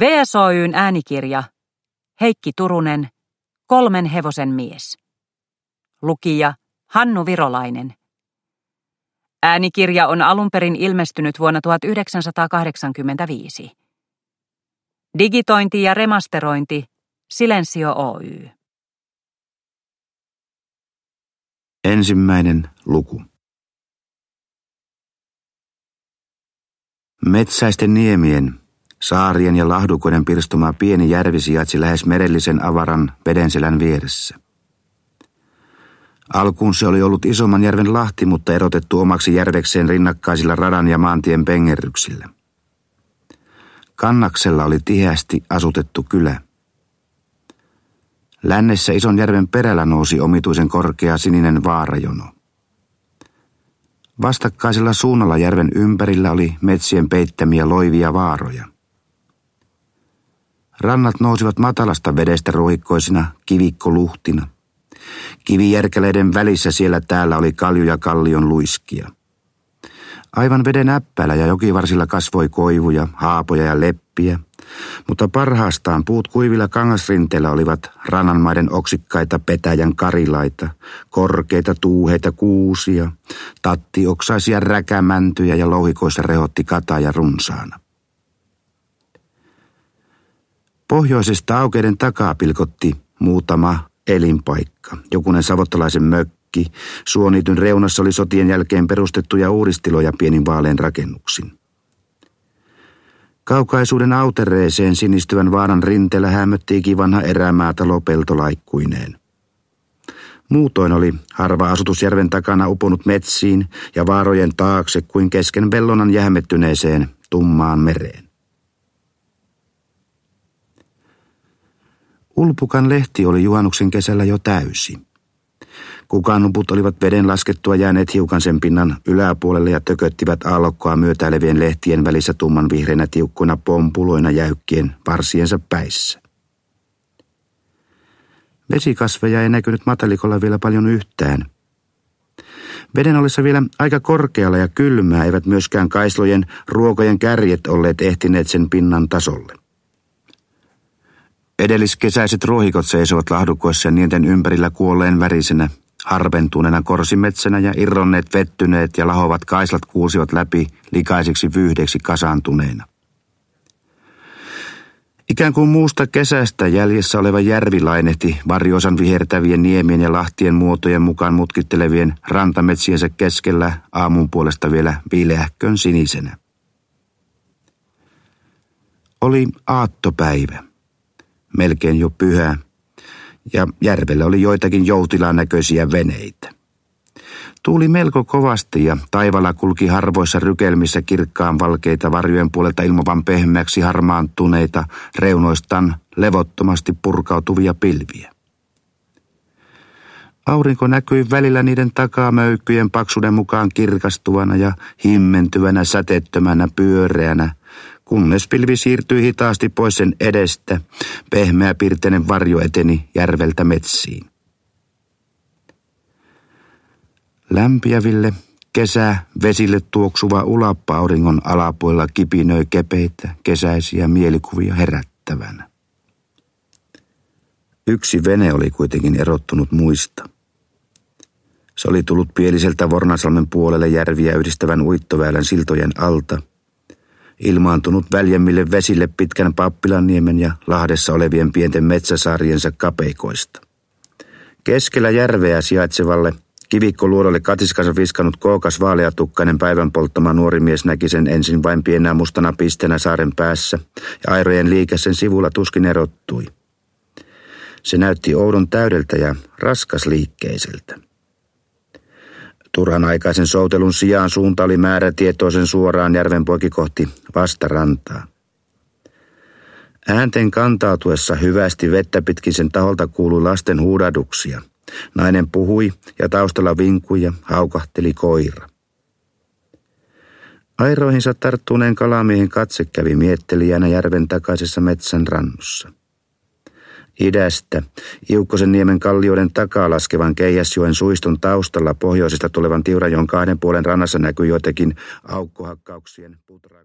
VSOY:n äänikirja Heikki Turunen, 3 hevosen mies. Lukija Hannu Virolainen. Äänikirja on alun perin ilmestynyt vuonna 1985. Digitointi ja remasterointi Silensio Oy. Ensimmäinen luku. Metsäisten niemien, saarien ja lahdukoiden pirstoma pieni järvi sijaitsi lähes merellisen avaran vedenselän vieressä. Alkuun se oli ollut isomman järven lahti, mutta erotettu omaksi järvekseen rinnakkaisilla radan ja maantien pengerryksillä. Kannaksella oli tiheästi asutettu kylä. Lännessä ison järven perällä nousi omituisen korkea sininen vaarajono. Vastakkaisella suunnalla järven ympärillä oli metsien peittämiä loivia vaaroja. Rannat nousivat matalasta vedestä ruohikkoisina kivikkoluhtina. Kivijärkäleiden välissä siellä täällä oli kaljuja kallion luiskia. Aivan veden äppäällä ja jokivarsilla kasvoi koivuja, haapoja ja leppiä, mutta parhaastaan puut kuivilla kangasrinteillä olivat rannanmaiden oksikkaita petäjän karilaita, korkeita tuuheita kuusia, tattioksaisia räkämäntyjä ja louhikoissa rehotti kataja runsaana. Pohjoisesta aukeiden takaa pilkotti muutama elinpaikka, jokunen savottalaisen mökki, suoniityn reunassa oli sotien jälkeen perustettuja uudistiloja pienin vaalein rakennuksin. Kaukaisuuden autereeseen sinistyvän vaaran rinteellä hämötti ikivanha erämaatalo peltolaikkuineen. Muutoin oli harva asutusjärven takana uponut metsiin ja vaarojen taakse kuin kesken Bellonan jähmettyneeseen tummaan mereen. Ulpukan lehti oli juhannuksen kesällä jo täysi. Kukanuput olivat veden laskettua jääneet hiukan sen pinnan yläpuolelle ja tököttivät aallokkoa myötäilevien lehtien välissä tumman vihreinä tiukkoina pompuloina jäykkien varsiensa päissä. Vesikasveja ei näkynyt matalikolla vielä paljon yhtään. Veden ollessa vielä aika korkealla ja kylmää eivät myöskään kaislojen ruokojen kärjet olleet ehtineet sen pinnan tasolle. Edelliskesäiset ruohikot seisovat lahdukoissa ja niiden ympärillä kuolleen värisenä, harventuneena korsimetsänä ja irronneet vettyneet ja lahovat kaislat kuusivat läpi likaisiksi vyyhdeiksi kasaantuneina. Ikään kuin muusta kesästä jäljessä oleva järvi lainehti varjoisan vihertävien niemien ja lahtien muotojen mukaan mutkittelevien rantametsiensä keskellä aamun puolesta vielä viileähkön sinisenä. Oli aattopäivä. Melkein jo pyhä, ja järvellä oli joitakin joutilaan näköisiä veneitä. Tuuli melko kovasti ja taivaalla kulki harvoissa rykelmissä kirkkaan valkeita varjojen puolelta ilmavan pehmeäksi harmaantuneita reunoistaan levottomasti purkautuvia pilviä. Aurinko näkyi välillä niiden takamöykkyjen paksuuden mukaan kirkastuvana ja himmentyvänä säteettömänä pyöreänä, kunnes pilvi siirtyi hitaasti pois sen edestä, pehmeä pirteinen varjo eteni järveltä metsiin. Lämpiäville kesä vesille tuoksuva ulappa auringon alapuolella kipinöi kepeitä kesäisiä mielikuvia herättävänä. Yksi vene oli kuitenkin erottunut muista. Se oli tullut pieliseltä Vornasalmen puolelle järviä yhdistävän uittoväylän siltojen alta, ilmaantunut väljemmille vesille pitkän Pappilanniemen ja Lahdessa olevien pienten metsäsaariensa kapeikoista. Keskellä järveä sijaitsevalle kivikkoluodolle katiskansa viskannut kookas vaaleatukkainen päivän polttama nuori mies näki sen ensin vain pienenä mustana pisteenä saaren päässä ja airojen liike sen sivulla tuskin erottui. Se näytti oudon täydeltä ja raskasliikkeiseltä. Turhan aikaisen soutelun sijaan suunta oli määrätietoisen suoraan järven poikki kohti vastarantaa. Äänten kantautuessa hyvästi vettä pitkin sen taholta kuului lasten huudahduksia. Nainen puhui ja taustalla vinkui ja haukahteli koira. Airoihinsa tarttuneen kalamiehen katse kävi miettelijänä järven takaisessa metsän rannossa. Idästä, Iukkosen niemen kallioiden takaa laskevan Keihäsjoen suiston taustalla pohjoisesta tulevan Tiurajoen 2 puolen rannassa näkyi joitakin aukkohakkauksien putra.